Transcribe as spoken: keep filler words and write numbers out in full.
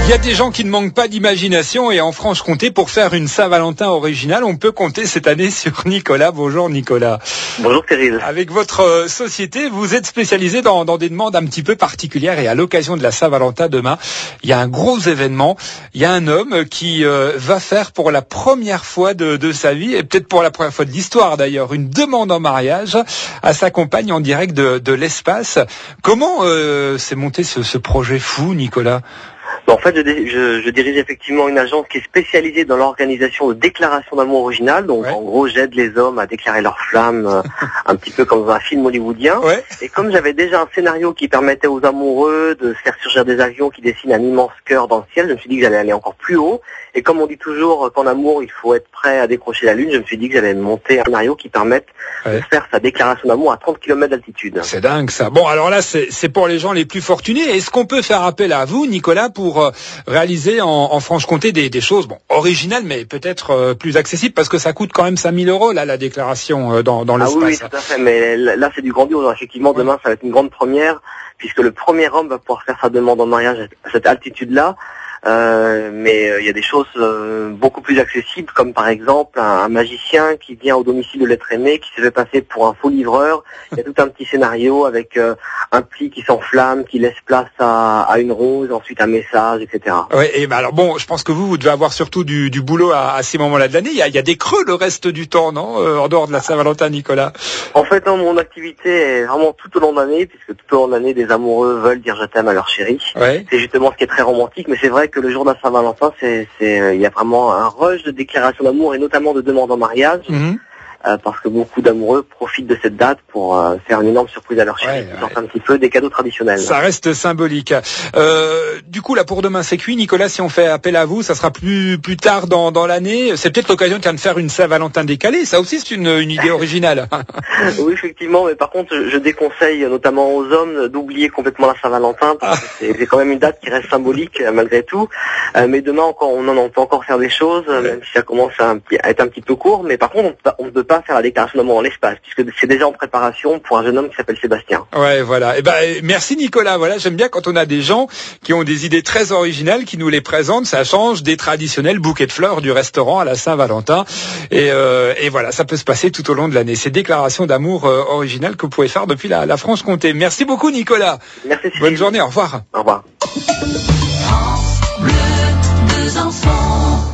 Il y a des gens qui ne manquent pas d'imagination et en Franche-Comté, pour faire une Saint-Valentin originale, on peut compter cette année sur Nicolas. Bonjour Nicolas. Bonjour Cyril. Avec votre société, vous êtes spécialisé dans, dans des demandes un petit peu particulières et à l'occasion de la Saint-Valentin demain, il y a un gros événement. Il y a un homme qui euh, va faire pour la première fois de, de sa vie, et peut-être pour la première fois de l'histoire d'ailleurs, une demande en mariage à sa compagne en direct de, de l'espace. Comment euh, s'est monté ce, ce projet fou, Nicolas ? En fait, je, je, je dirige effectivement une agence qui est spécialisée dans l'organisation de déclarations d'amour originales. Donc, ouais. En gros, j'aide les hommes à déclarer leur flamme, euh, un petit peu comme dans un film hollywoodien. Ouais. Et comme j'avais déjà un scénario qui permettait aux amoureux de faire surgir des avions qui dessinent un immense cœur dans le ciel, je me suis dit que j'allais aller encore plus haut. Et comme on dit toujours qu'en amour, il faut être prêt à décrocher la lune, je me suis dit que j'allais monter un scénario qui permette ouais. de faire sa déclaration d'amour à trente kilomètres d'altitude. C'est dingue ça. Bon, alors là, c'est, c'est pour les gens les plus fortunés. Est-ce qu'on peut faire appel à vous, Nicolas, pour euh, réaliser en, en Franche-Comté des, des choses bon, originales, mais peut-être euh, plus accessibles, parce que ça coûte quand même cinq mille euros, là, la déclaration euh, dans, dans l'espace. Ah oui, oui, tout à fait. Mais là, c'est du grandiose. Effectivement, demain, ouais. ça va être une grande première, puisque le premier homme va pouvoir faire sa demande en mariage à cette altitude-là. Euh, mais il euh, y a des choses euh, beaucoup plus accessibles, comme par exemple un, un magicien qui vient au domicile de l'être aimé, qui se fait passer pour un faux livreur. Il y a tout un petit scénario avec euh, un pli qui s'enflamme, qui laisse place à, à une rose, ensuite un message, et cetera. Oui, et ben alors bon, je pense que vous, vous devez avoir surtout du, du boulot à, à ces moments-là de l'année. Il y a, il y a des creux le reste du temps, non, euh, en dehors de la Saint-Valentin, Nicolas? En fait, non, mon activité est vraiment tout au long de l'année, puisque tout au long de l'année, des amoureux veulent dire je t'aime à leur chérie. Ouais. C'est justement ce qui est très romantique, mais c'est vrai que le jour de la Saint-Valentin, c'est, c'est, il y a vraiment un rush de déclaration d'amour et notamment de demande en mariage. Mmh. Euh, parce que beaucoup d'amoureux profitent de cette date pour euh, faire une énorme surprise à leur chérie, ouais, ouais. un petit peu des cadeaux traditionnels. Ça reste symbolique. Euh, du coup, là, pour demain, c'est cuit. Nicolas, si on fait appel à vous, ça sera plus plus tard dans, dans l'année. C'est peut-être l'occasion de faire une Saint-Valentin décalée. Ça aussi, c'est une, une idée originale. Oui, effectivement, mais par contre, je déconseille notamment aux hommes d'oublier complètement la Saint-Valentin, parce que c'est, c'est quand même une date qui reste symbolique, malgré tout. Euh, mais demain, encore, on, on peut encore faire des choses, ouais. même si ça commence à, à être un petit peu court. Mais par contre, on ne peut pas faire la déclaration d'amour dans l'espace, puisque c'est déjà en préparation pour un jeune homme qui s'appelle Sébastien. Ouais, voilà. Et ben, merci Nicolas. Voilà, j'aime bien quand on a des gens qui ont des idées très originales, qui nous les présentent. Ça change des traditionnels bouquets de fleurs du restaurant à la Saint-Valentin. Et, euh, et voilà, ça peut se passer tout au long de l'année. Ces déclarations d'amour euh, originales que vous pouvez faire depuis la, la Franche-Comté. Merci beaucoup Nicolas. Merci. Cyril. Bonne journée. Au revoir. Au revoir.